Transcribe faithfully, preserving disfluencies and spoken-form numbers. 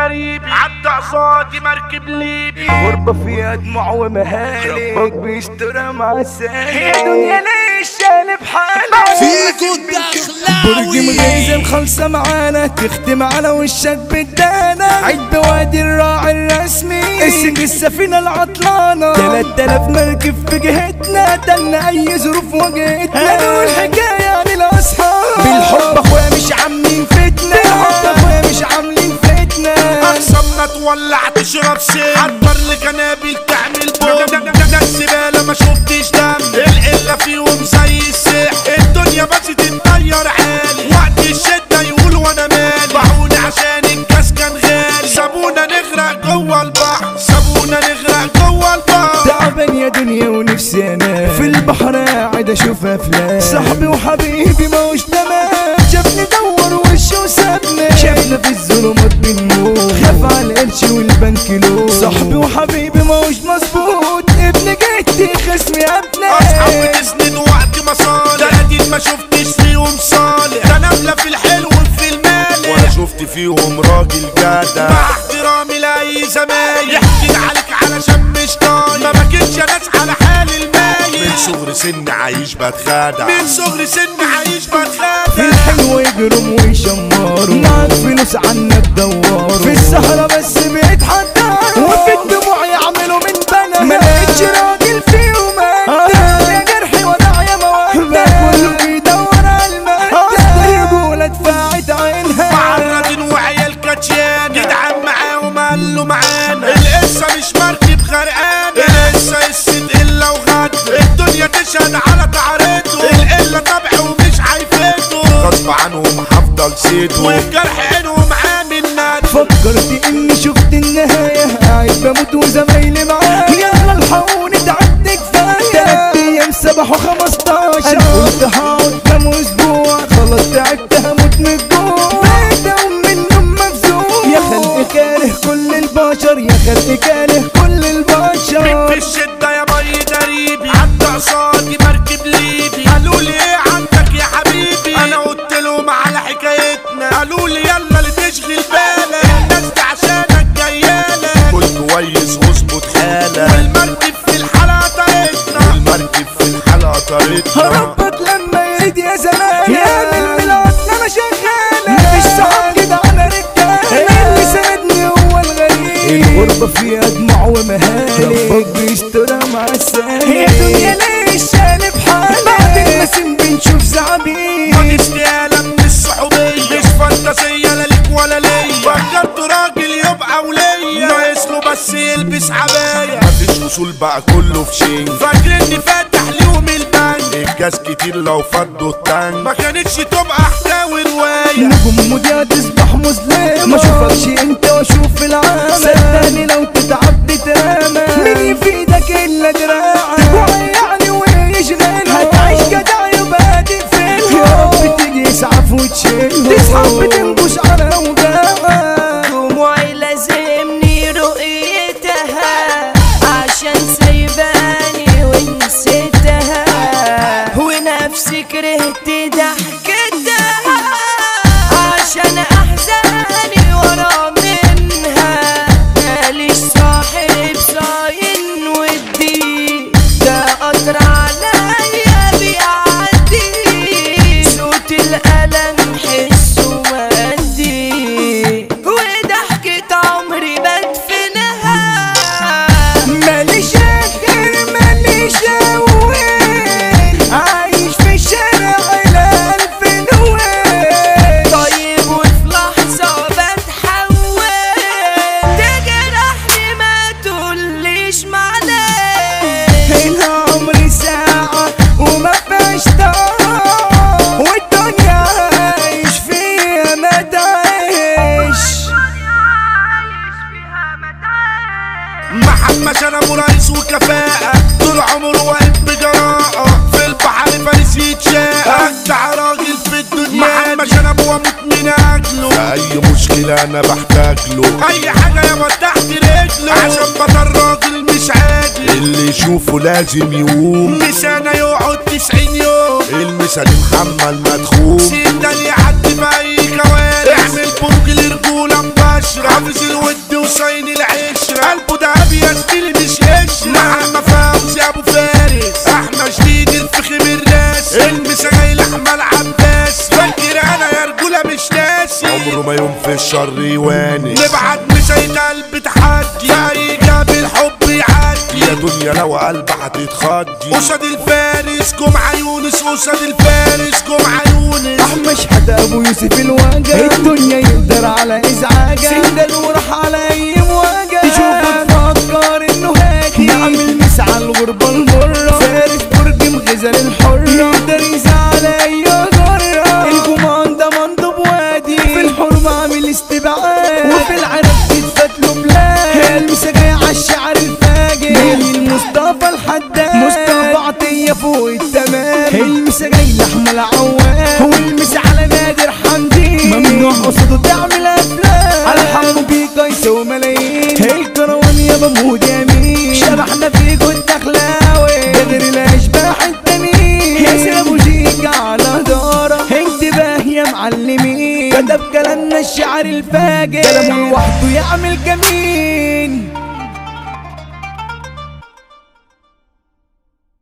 قريبي عدى قصادي مركب ليبي غربة فيها دموع ومهالي ربك بيسترها مع السالي يا دنيا ليش شالب حالي فيكو الدخلاوي برج مغيزة خالصة معانا تختم على وشك بالدانا عيد بوادي الراعي الرسمي اسم السفينة العطلانة تلات آلاف مركب في جهتنا دلنا اي ظروف واجهتنا انا والحكاية عن الاصحاب بالحب اخويا مش عاملين فتنة بالحب اخويا مش عاملين فتنة اقسمنا تولع تشرب سين حضر لكنابل تعمل بوم ده الزبالة ما شفتش دم القلة فيهم زي السح الدنيا بس تتغير عالي وقت الشدة يقولوا انا مالي باعوني عشان الكاس كان غالي سابونا نغرق جوه البحر سابونا نغرق جوه البحر تعبان يا دنيا ونفسي انا في البحر قاعد اشوف افلام صاحبي وحبيبي ما هوش تمام شافني دور وشه وسابنا شافنا في الظلمات بنموت خاف على القرش والبنك له صاحبي وحبيبي ما هوش مظبوط ابن جدي خصمي ابني اصحابي تسند وقت مصالح ده قديم ما شفتش فيهم صالح ده نملة في الحلو وفي المال ولا شفت فيهم راجل جدع مع احترامي لاي زمايل يحكي عليك علشان مش طايق ما بكتش يا ناس على حال المايل من صغر سن عايش بتخادع من صغر سن عايش بتخادع في الحلو يجرم ويشمروا معاك فلوس عنك دواروا في السهرة بس بيتحضروا وفي الدموع يعملوا من بنا ما لقيتش راجل فيهم انت يا جرحي وداع يا مودة كله بيدور على المادة رجولة دفعت عينها معرضين وعيال كاتشان جدعان معاهم قالوا معانا القصة مش مركب غرقانة القصة قصة قلة وغد الدنيا تشهد على تعريته القلة طبع ومش عايفته غصب عنهم هفضل سيده والجرح عينهم عامل ند فكرت اني شفت النهاية قاعد بموت وزمايلي معايا يلا الحقوني تعبت كفاية تلات ايام سبحوا خمستاشر انا قلت هقعد كام اسبوع خلاص تعبت هموت من الجوع بقيت اقوم من النوم مفزوع يا خلق كاره كل البشر يا خلق كاره كل البشر في الشدة يا بي قريبي عدى قصادي مركب ليبي قالوا لي ايه عندك يا حبيبي انا قلت لهم على حكايتنا قالوا لي يلا اللي تشغل بالك الناس دي عشانك جيالك كل كويس واظبط حالك والمركب في الحلقة طريقنا والمركب في الحلقة طريقنا ربك لما يريد يا زمان يعمل بالعطلة انا شغالة مفيش صحاب كده على رجالة اللي سندني هو الغريب الغربة فيها دموع ومهالي ربك بيسترها مع السالي يا دنيا ليش شالب حالي بعد المسم بنشوف زعبيب ما تستاهل من الصحوبية مش فانتازية لا ليك ولا ليا فكرت راجل يبقى وليا ناقص له بس يلبس عباية مفيش وصول بقى كله في شين فاكرني فاتح ليهم البنك الجاز كتير لو فضوا التانك ما كانتش تبقى حكاوي رواية نجوم مذيعة تصبح مظلمة ما اشوفكش انت واشوف العالم صدقني لو تتعب تترمى مين يفيدك الا دراعك ويعني ويشغلك هتعيش جدع يبقى تقفلها يا رب تيجي يسعف وتشيلها تسحب بتنبش على اوجاعك دموعي لازمني رؤيتها عشان سايباني ونسيتها ونفسي كرهت ضحكتها عشان احزاني ورا منها ماليش صاحب صاين ودي ده قطر عليا بيعدي صوت الألم حسه مادي وضحكة عمري بدفنها ماليش اخر ماليش اول عايش في الشارع الالف نوال طيب وفي لحظة بتحول تجرحني ما تقوليش معلش هنا عمري ساعة وما فيهاش طاقة والدنيا عايش فيها ما تعيش محمد شنب رئيس وكفاءة طول عمره واقف بجراءة في البحر فارس يتشاء أجدع راجل في الدنيا محمد شنب واموت من أجله أي مشكلة أنا بحتاج له أي حاجة يابا تحت رجله عشان بطل راجل مش عادي اللي يشوفه لازم يقوم مش أنا يقعد تسعين يوم المثال محمد مدخول سيدنا اللي يعدي في أي كوارث اعمل برج لرجولة مباشرة حافظ عمره ما يوم في الشر يواني. نبعت مسيد قلب تحدي زي جاب الحب يعدي يا دنيا لو قلب هتتخضي. قصاد الفارس جمعة يونس قصاد الفارس جمعة يونس. احمد شحاتة ابو يوسف الواجع الدنيا يقدر على ازعاجه سندل وراح على اي مواجهه تشوفه تفكر انه هادي نعمل مسعى الغربة المرة فارس برج مغزل الحرة يقدر يزعل اي جرة الكومان ده منضب وادي في الحرم عامل استبعاد وفي العراق تتفات له بلاد المسا جاي عالشعر الفاجر جميل مصطفى الحداد مصطفى عطية فوق التمام المسا جاي لأحمد عواد والمسا على نادر حمدي ممنوع قصده تعمل افلام على حمو بيكا يسوي ملايين الكروان يا بمود يمين شبحنا في جود اخلاوي ده غير الاشباح التانيين ياسر ابو جيكا على دارة انتباه يا معلمين كتب كلامنا الشعر الفاجر كلامه لوحده يعمل جميل.